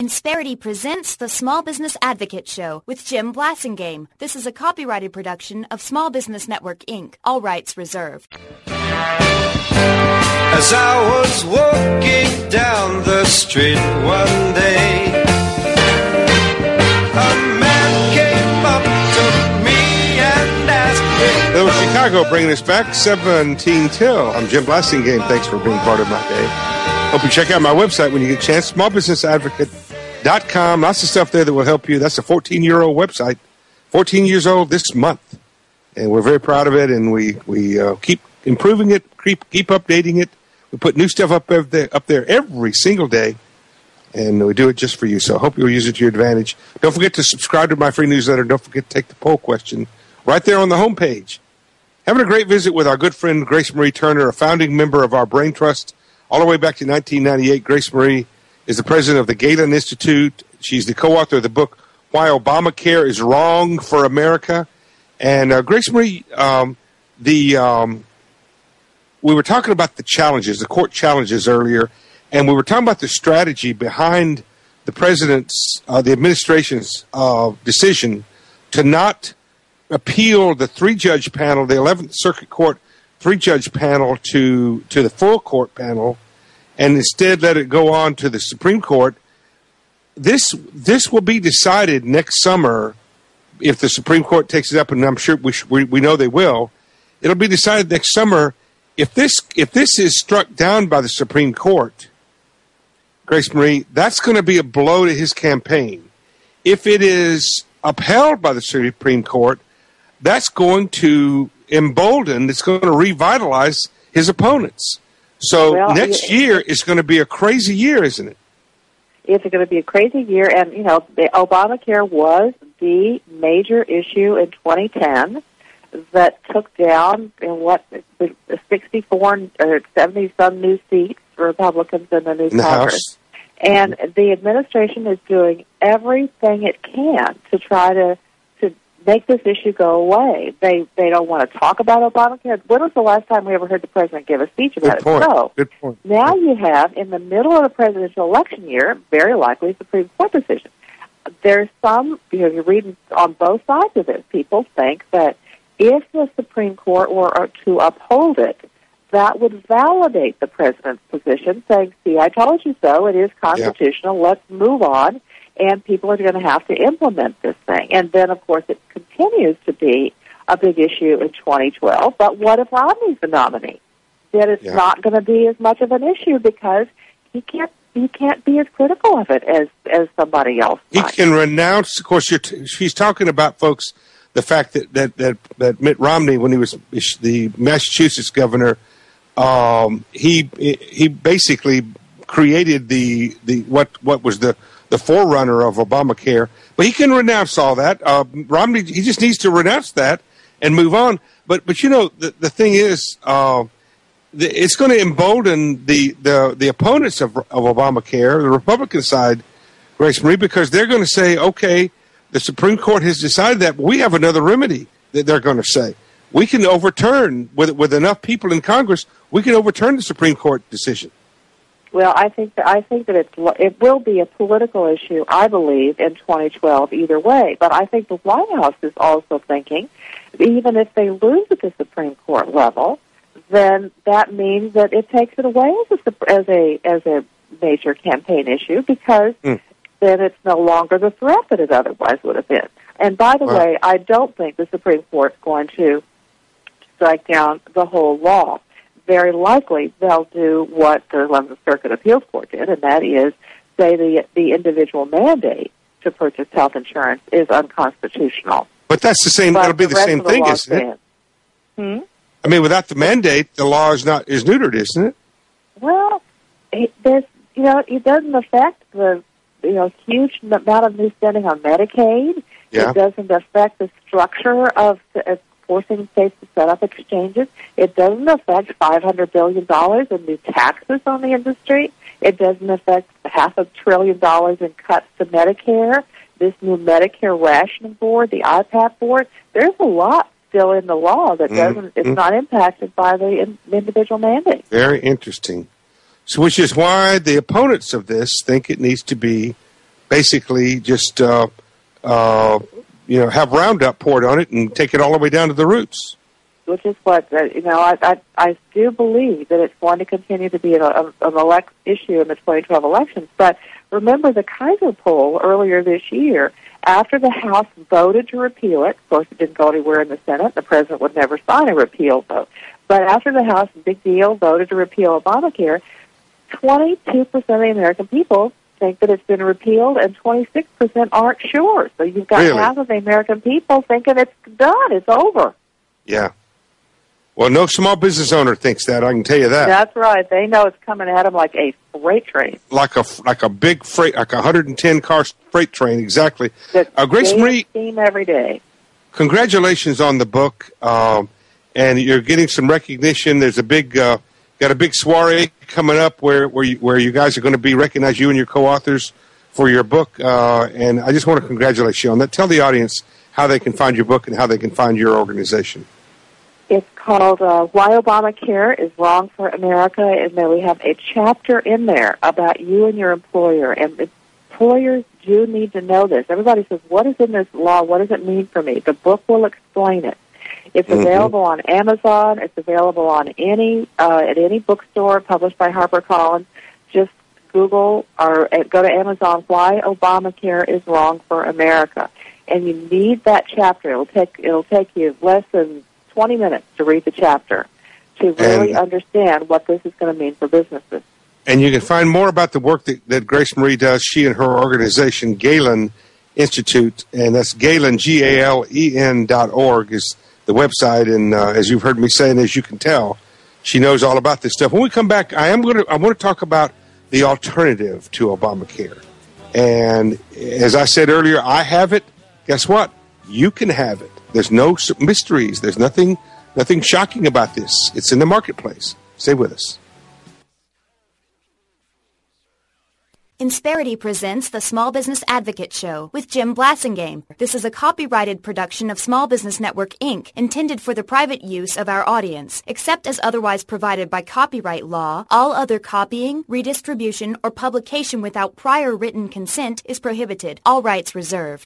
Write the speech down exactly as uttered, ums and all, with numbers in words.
Insperity presents the Small Business Advocate Show with Jim Blasingame. This is a copyrighted production of Small Business Network, Incorporated. All rights reserved. As I was walking down the street one day, a man came up to me and asked me. Little Chicago bringing us back, seventeen till. I'm Jim Blasingame. Thanks for being part of my day. Hope you check out my website when you get a chance, small business advocate dot com. Lots of stuff there that will help you. That's a fourteen-year-old website, fourteen years old this month. And we're very proud of it, and we, we uh, keep improving it, keep, keep updating it. We put new stuff up there, up there every single day, and we do it just for you. So I hope you'll use it to your advantage. Don't forget to subscribe to my free newsletter. Don't forget to take the poll question right there on the homepage. Having a great visit with our good friend Grace Marie Turner, a founding member of our Brain Trust, all the way back to nineteen ninety-eight. Grace Marie is the president of the Galen Institute. She's the co-author of the book, Why Obamacare is Wrong for America. And uh, Grace Marie, um, the um, we were talking about the challenges, the court challenges earlier, and we were talking about the strategy behind the president's, uh, the administration's uh, decision to not appeal the three-judge panel, the eleventh Circuit Court three-judge panel to, to the full court panel, and instead let it go on to the Supreme Court. This this will be decided next summer if the Supreme Court takes it up, and I'm sure we sh- we, we know they will. It'll be decided next summer. If this if this is struck down by the Supreme Court, Grace Marie, that's going to be a blow to his campaign. If it is upheld by the Supreme Court, that's going to embolden, it's going to revitalize his opponents. So well, next year is going to be a crazy year, isn't it? It's going to be a crazy year, and, you know, the Obamacare was the major issue in twenty ten that took down, in what, sixty-four or seventy-some new seats for Republicans in the new in the Congress. House. And the administration is doing everything it can to try to make this issue go away. They they don't want to talk about Obamacare. When was the last time we ever heard the president give a speech about Good point. it? So Good point. now you have, in the middle of the presidential election year, very likely a Supreme Court decision. There's some, you know, you're reading on both sides of this. People think that if the Supreme Court were to uphold it, that would validate the president's position, saying, see, I told you so, it is constitutional, yeah. Let's move on. And people are going to have to implement this thing. And then, of course, it continues to be a big issue in twenty twelve. But what if Romney's the nominee? Then it's yeah. not going to be as much of an issue because he can't he can't be as critical of it as, as somebody else might. He can renounce. Of course, you're t- she's talking about, folks, the fact that, that, that, that Mitt Romney, when he was the Massachusetts governor, um, he he basically created the, the what what was the the forerunner of Obamacare, but he can renounce all that. Uh, Romney, he just needs to renounce that and move on. But, but you know, the, the thing is, uh, the, it's going to embolden the, the, the opponents of, of Obamacare, the Republican side, Grace Marie, because they're going to say, okay, the Supreme Court has decided that, but we have another remedy that they're going to say. We can overturn, with, with enough people in Congress, we can overturn the Supreme Court decision. Well, I think that I think that it's, it will be a political issue, I believe, in twenty twelve either way. But I think the White House is also thinking, even if they lose at the Supreme Court level, then that means that it takes it away as a as a, as a major campaign issue because mm. then it's no longer the threat that it otherwise would have been. And by the wow. way, I don't think the Supreme Court is going to strike down the whole law. Very likely they'll do what the eleventh Circuit Appeals Court did, and that is say the the individual mandate to purchase health insurance is unconstitutional. But that's the same. But that'll be the, the same thing, the isn't it? Hmm? I mean, without the mandate, the law is not is neutered, isn't it? Well, it, there's you know it doesn't affect the you know huge amount of new spending on Medicaid. Yeah. It doesn't affect the structure of. of forcing states to set up exchanges. It doesn't affect five hundred billion dollars in new taxes on the industry. It doesn't affect half a trillion dollars in cuts to Medicare, this new Medicare rationing board, the I P A P board. There's a lot still in the law that doesn't, mm-hmm. it's not impacted by the in, individual mandate. Very interesting. So, which is why the opponents of this think it needs to be basically just uh, uh, you know have Roundup poured on it and take it all the way down to the roots. Which is what, uh, you know, I, I I do believe that it's going to continue to be an, a, an elect issue in the twenty twelve elections. But remember the Kaiser poll earlier this year, after the House voted to repeal it, of course it didn't go anywhere in the Senate, the President would never sign a repeal vote, but after the House, big deal, voted to repeal Obamacare, twenty-two percent of the American people think that it's been repealed, and twenty-six percent aren't sure. So you've got Really? half of the American people thinking it's done, it's over. Yeah. Well, no small business owner thinks that. I can tell you that. That's right. They know it's coming at them like a freight train. Like a like a big freight, like a one hundred ten car freight train, exactly. That Uh, Grace gains Marie, steam every day. congratulations on the book, um, and you're getting some recognition. There's a big uh, got a big soiree coming up where where you, where you guys are going to be recognized, you and your co-authors, for your book. Uh, and I just want to congratulate you on that. Tell the audience how they can find your book and how they can find your organization. It's called uh, Why Obamacare is Wrong for America, and then we have a chapter in there about you and your employer. And employers do need to know this. Everybody says, what is in this law? What does it mean for me? The book will explain it. It's Mm-hmm. available on Amazon. It's available on any uh, at any bookstore published by HarperCollins. Just Google or uh, go to Amazon, Why Obamacare is Wrong for America. And you need that chapter. It'll take it'll take you less than twenty minutes to read the chapter to really And- understand what this is going to mean for businesses. And you can find more about the work that, that Grace Marie does, she and her organization, Galen Institute, and that's Galen, G A L E N dot org is the website. And uh, as you've heard me say, and as you can tell, she knows all about this stuff. When we come back, I am going to I want to talk about the alternative to Obamacare. And as I said earlier, I have it. Guess what? You can have it. There's no s- mysteries. There's nothing nothing shocking about this. It's in the marketplace. Stay with us. Insperity presents the Small Business Advocate Show with Jim Blasingame. This is a copyrighted production of Small Business Network, Incorporated, intended for the private use of our audience. Except as otherwise provided by copyright law, all other copying, redistribution, or publication without prior written consent is prohibited. All rights reserved.